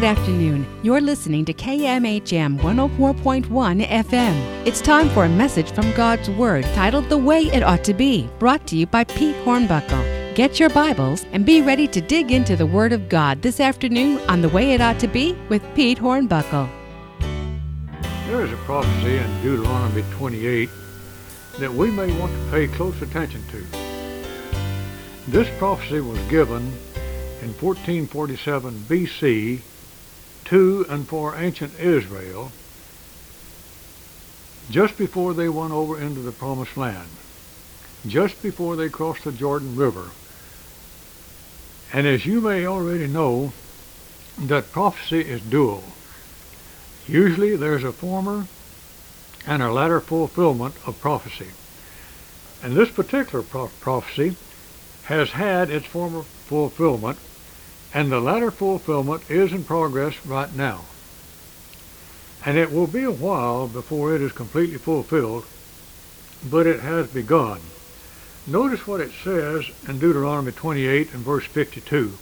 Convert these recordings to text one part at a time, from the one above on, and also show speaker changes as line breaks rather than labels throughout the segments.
Good afternoon. You're listening to KMHM 104.1 FM. It's time for a message from God's Word titled The Way It Ought to Be, brought to you by Pete Hornbuckle. Get your Bibles and be ready to dig into the Word of God this afternoon on The Way It Ought to Be with Pete Hornbuckle.
There is a prophecy in Deuteronomy 28 that we may want to pay close attention to. This prophecy was given in 1447 BC to and for ancient Israel just before they went over into the Promised Land, just before they crossed the Jordan River. And as you may already know, that prophecy is dual. Usually there's a former and a latter fulfillment of prophecy. And this particular prophecy has had its former fulfillment, and the latter fulfillment is in progress right now. And it will be a while before it is completely fulfilled, but it has begun. Notice what it says in Deuteronomy 28 and verse 52.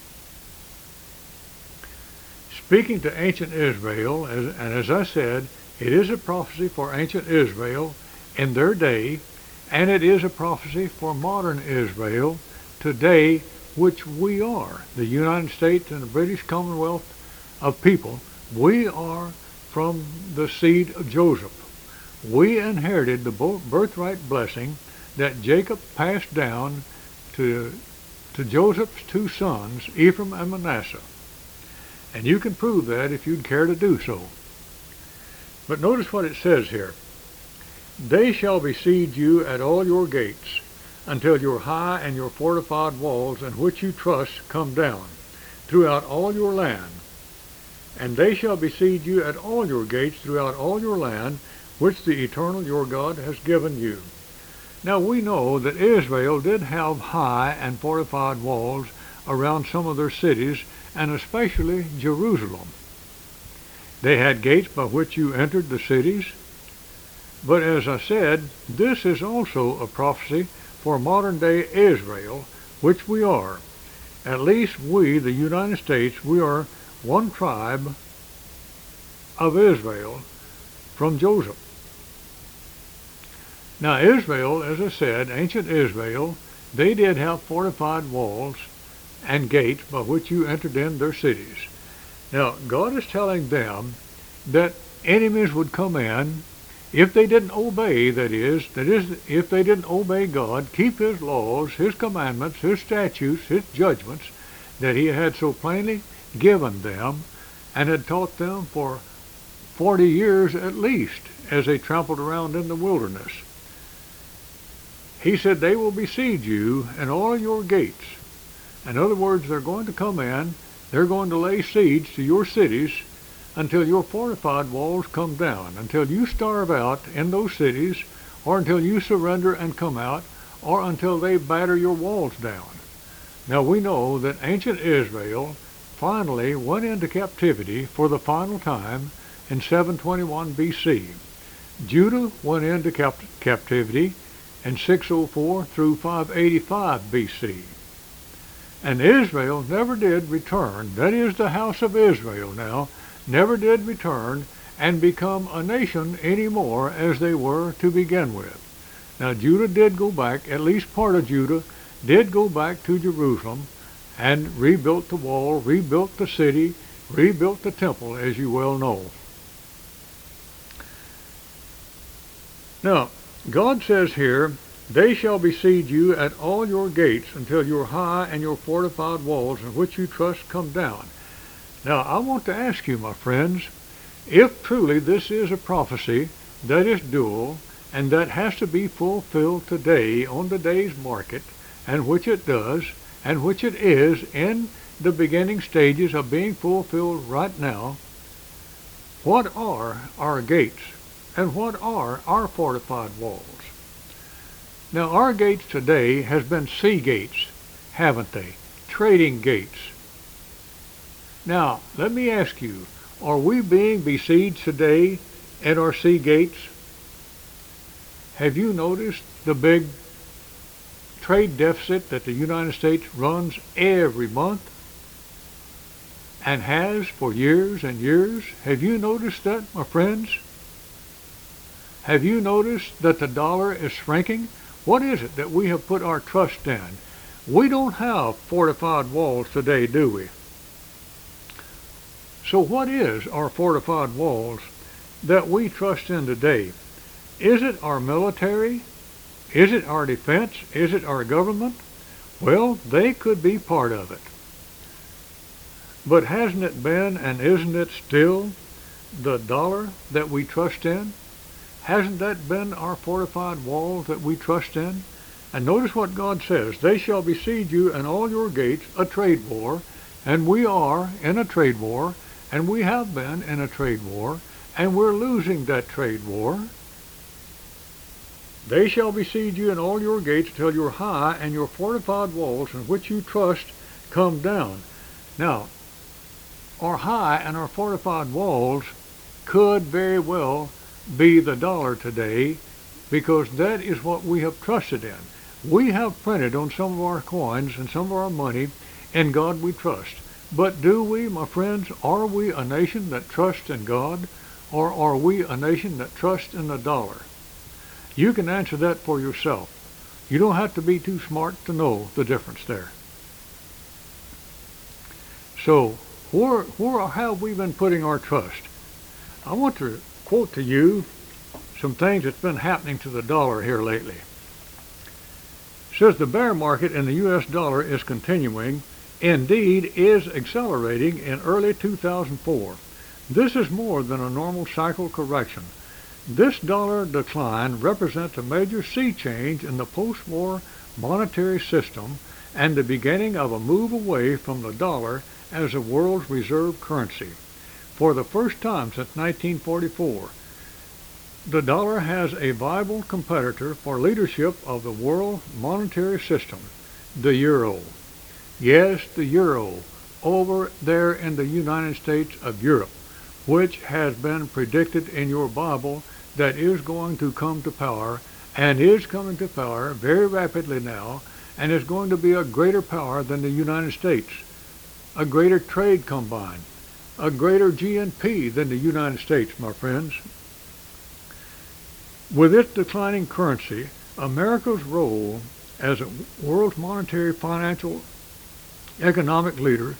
Speaking to ancient Israel, and as I said, it is a prophecy for ancient Israel in their day, and it is a prophecy for modern Israel today, which we are, the United States and the British Commonwealth of people. We are from the seed of Joseph. We inherited the birthright blessing that Jacob passed down to Joseph's two sons, Ephraim and Manasseh. And you can prove that if you'd care to do so. But notice what it says here. They shall besiege you at all your gates, until your high and your fortified walls in which you trust come down, throughout all your land. And they shall besiege you at all your gates throughout all your land, which the Eternal your God has given you. Now we know that Israel did have high and fortified walls around some of their cities, and especially Jerusalem. They had gates by which you entered the cities. But as I said, this is also a prophecy for modern-day Israel, which we are. At least we, the United States, we are one tribe of Israel from Joseph. Now Israel, as I said, ancient Israel, they did have fortified walls and gates by which you entered in their cities. Now, God is telling them that enemies would come in if they didn't obey, that is, if they didn't obey God, keep His laws, His commandments, His statutes, His judgments that He had so plainly given them and had taught them for 40 years at least as they trampled around in the wilderness. He said, they will besiege you and all your gates. In other words, they're going to come in, they're going to lay siege to your cities until your fortified walls come down, until you starve out in those cities, or until you surrender and come out, or until they batter your walls down. Now we know that ancient Israel finally went into captivity for the final time in 721 BC. Judah went into captivity in 604 through 585 BC. And Israel never did return, that is the house of Israel now, never did return and become a nation anymore as they were to begin with. Now Judah did go back, at least part of Judah did go back to Jerusalem and rebuilt the wall, rebuilt the city, rebuilt the temple, as you well know. Now, God says here, they shall besiege you at all your gates until your high and your fortified walls in which you trust come down. Now, I want to ask you, my friends, if truly this is a prophecy that is dual and that has to be fulfilled today on the day's market, and which it does, and which it is in the beginning stages of being fulfilled right now, what are our gates and what are our fortified walls? Now, our gates today has been sea gates, haven't they? Trading gates. Now, let me ask you, are we being besieged today at our sea gates? Have you noticed the big trade deficit that the United States runs every month? and has for years and years. Have you noticed that, my friends? Have you noticed that the dollar is shrinking? What is it that we have put our trust in? We don't have fortified walls today, do we? So what is our fortified walls that we trust in today? Is it our military? Is it our defense? Is it our government? Well, they could be part of it. But hasn't it been, and isn't it still, the dollar that we trust in? Hasn't that been our fortified walls that we trust in? And notice what God says, they shall besiege you and all your gates, a trade war, and we are in a trade war, and we have been in a trade war, and we're losing that trade war. They shall besiege you in all your gates till your high and your fortified walls in which you trust come down. Now, our high and our fortified walls could very well be the dollar today, because that is what we have trusted in. We have printed on some of our coins and some of our money, "In God we trust." But do we, my friends, are we a nation that trusts in God, or are we a nation that trusts in the dollar? You can answer that for yourself. You don't have to be too smart to know the difference there. So, where have we been putting our trust? I want to quote to you some things that's been happening to the dollar here lately. It says the bear market in the U.S. dollar is continuing, indeed is accelerating in early 2004. This is more than a normal cycle correction. This dollar decline represents a major sea change in the post-war monetary system and the beginning of a move away from the dollar as the world's reserve currency. For the first time since 1944, the dollar has a viable competitor for leadership of the world monetary system, the euro. Yes, the euro, over there in the United States of Europe, which has been predicted in your Bible that is going to come to power, and is coming to power very rapidly now, and is going to be a greater power than the United States, a greater trade combined, a greater GNP than the United States, my friends. With its declining currency, America's role as a world's monetary, financial, economic leader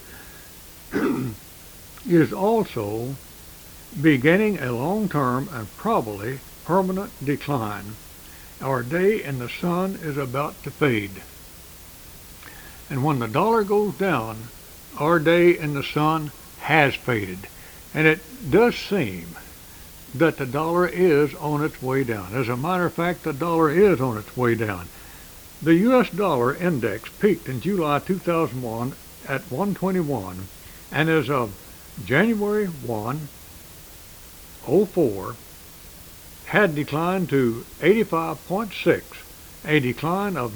is also beginning a long-term and probably permanent decline. Our day in the sun is about to fade. And when the dollar goes down, our day in the sun has faded. And it does seem that the dollar is on its way down. As a matter of fact, the dollar is on its way down. The U.S. dollar index peaked in July 2001 at 121, and as of January 1, 04, had declined to 85.6, a decline of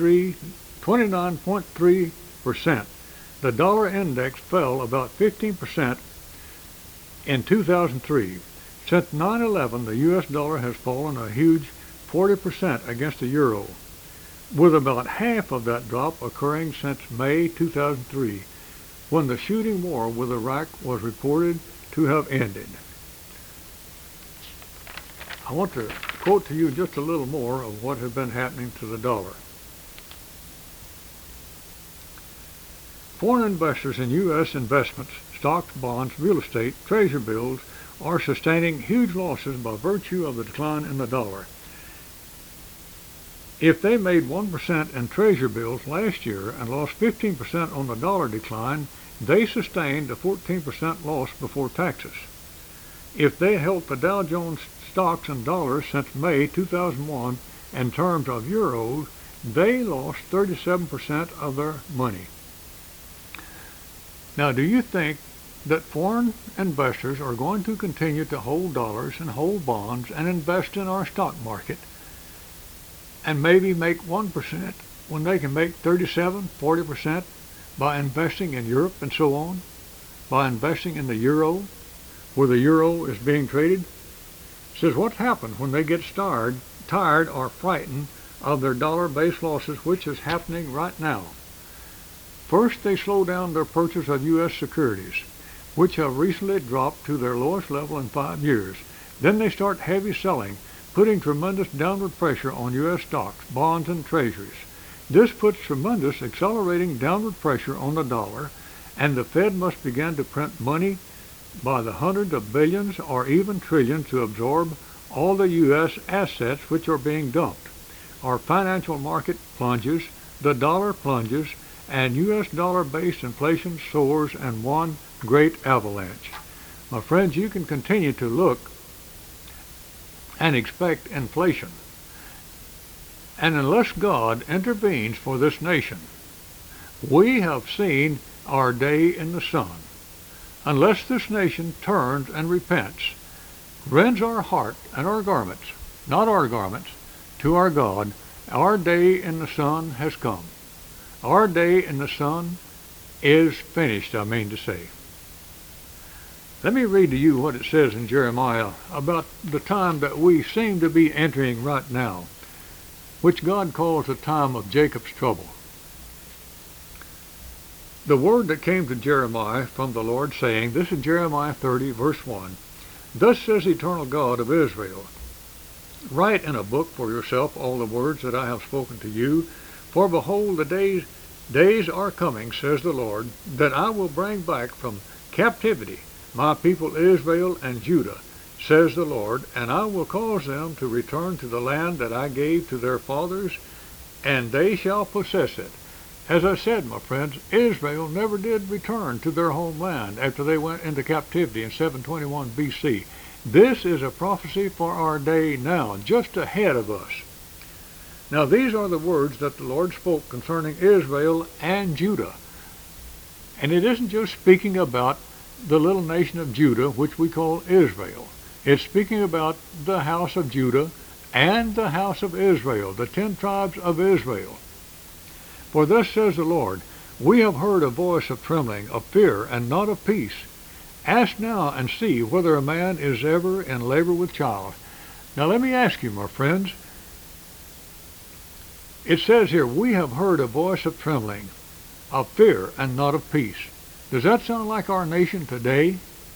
29.3%. The dollar index fell about 15% in 2003. Since 9/11, the U.S. dollar has fallen a huge 40% against the euro, with about half of that drop occurring since May 2003, when the shooting war with Iraq was reported to have ended. I want to quote to you just a little more of what has been happening to the dollar. Foreign investors in U.S. investments, stocks, bonds, real estate, treasury bills, are sustaining huge losses by virtue of the decline in the dollar. If they made 1% in treasury bills last year and lost 15% on the dollar decline, they sustained a 14% loss before taxes. If they held the Dow Jones stocks in dollars since May 2001 in terms of euros, they lost 37% of their money. Now, do you think that foreign investors are going to continue to hold dollars and hold bonds and invest in our stock market and maybe make 1% when they can make 37-40% by investing in Europe and so on, by investing in the euro, where the euro is being traded? It says what happens when they get tired or frightened of their dollar-based losses, which is happening right now. First, they slow down their purchase of U.S. securities. which have recently dropped to their lowest level in 5 years. Then they start heavy selling, putting tremendous downward pressure on U.S. stocks, bonds, and treasuries. This puts tremendous accelerating downward pressure on the dollar, and the Fed must begin to print money by the hundreds of billions or even trillions to absorb all the U.S. assets which are being dumped. Our financial market plunges, the dollar plunges, and U.S. dollar-based inflation soars in one great avalanche. My friends, you can continue to look and expect inflation. And unless God intervenes for this nation, we have seen our day in the sun. Unless this nation turns and repents, rends our heart and our garments, not our garments, to our God, our day in the sun has come. Our day in the sun is finished, I mean to say. Let me read to you what it says in Jeremiah about the time that we seem to be entering right now, which God calls the time of Jacob's trouble. The word that came to Jeremiah from the Lord saying, this is Jeremiah 30, verse 1, Thus says the eternal God of Israel, Write in a book for yourself all the words that I have spoken to you, for behold, the days are coming, says the Lord, that I will bring back from captivity my people Israel and Judah, says the Lord, and I will cause them to return to the land that I gave to their fathers, and they shall possess it. As I said, my friends, Israel never did return to their homeland after they went into captivity in 721 BC. This is a prophecy for our day now, just ahead of us. Now these are the words that the Lord spoke concerning Israel and Judah. And it isn't just speaking about the little nation of Judah, which we call Israel. It's speaking about the house of Judah and the house of Israel, the 10 tribes of Israel. For thus says the Lord, We have heard a voice of trembling, of fear, and not of peace. Ask now and see whether a man is ever in labor with child. Now let me ask you, my friends, it says here, we have heard a voice of trembling, of fear, and not of peace. Does that sound like our nation today?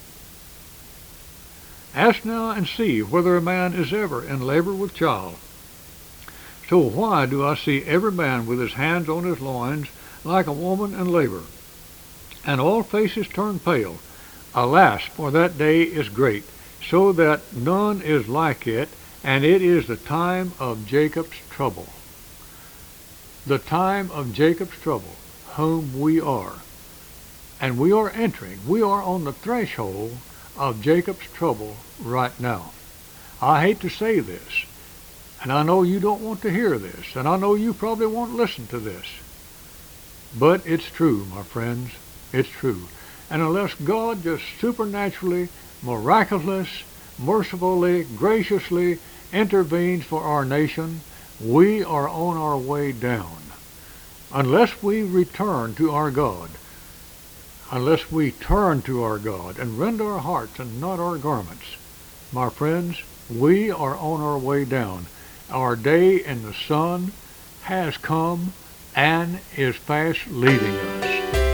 Ask now and see whether a man is ever in labor with child. So why do I see every man with his hands on his loins like a woman in labor, and all faces turn pale? Alas, for that day is great, so that none is like it, and it is the time of Jacob's trouble. The time of Jacob's trouble, whom we are. And we are on the threshold of Jacob's trouble right now. I hate to say this, and I know you don't want to hear this, and I know you probably won't listen to this. But it's true, my friends. It's true. And unless God just supernaturally, miraculously, mercifully, graciously intervenes for our nation, we are on our way down. Unless we return to our God, unless we turn to our God and rend our hearts and not our garments, my friends, we are on our way down. Our day in the sun has come and is fast leaving us.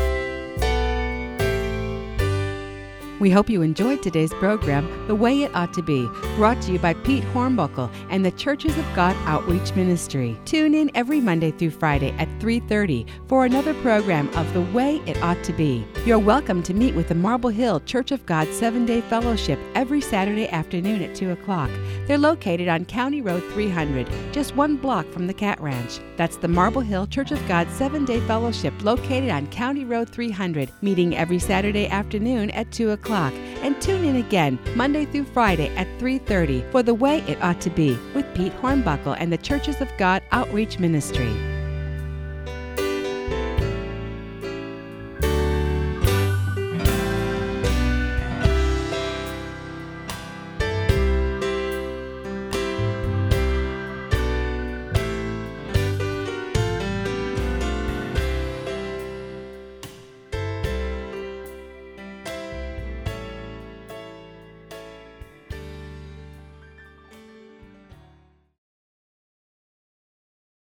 We hope you enjoyed today's program, The Way It Ought to Be, brought to you by Pete Hornbuckle and the Churches of God Outreach Ministry. Tune in every Monday through Friday at 3:30 for another program of The Way It Ought to Be. You're welcome to meet with the Marble Hill Church of God 7-Day Fellowship every Saturday afternoon at 2 o'clock. They're located on County Road 300, just 1 block from the Cat Ranch. That's the Marble Hill Church of God 7-Day Fellowship located on County Road 300, meeting every Saturday afternoon at 2 o'clock. And tune in again Monday through Friday at 3:30 for The Way It Ought to Be with Pete Hornbuckle and the Churches of God Outreach Ministry.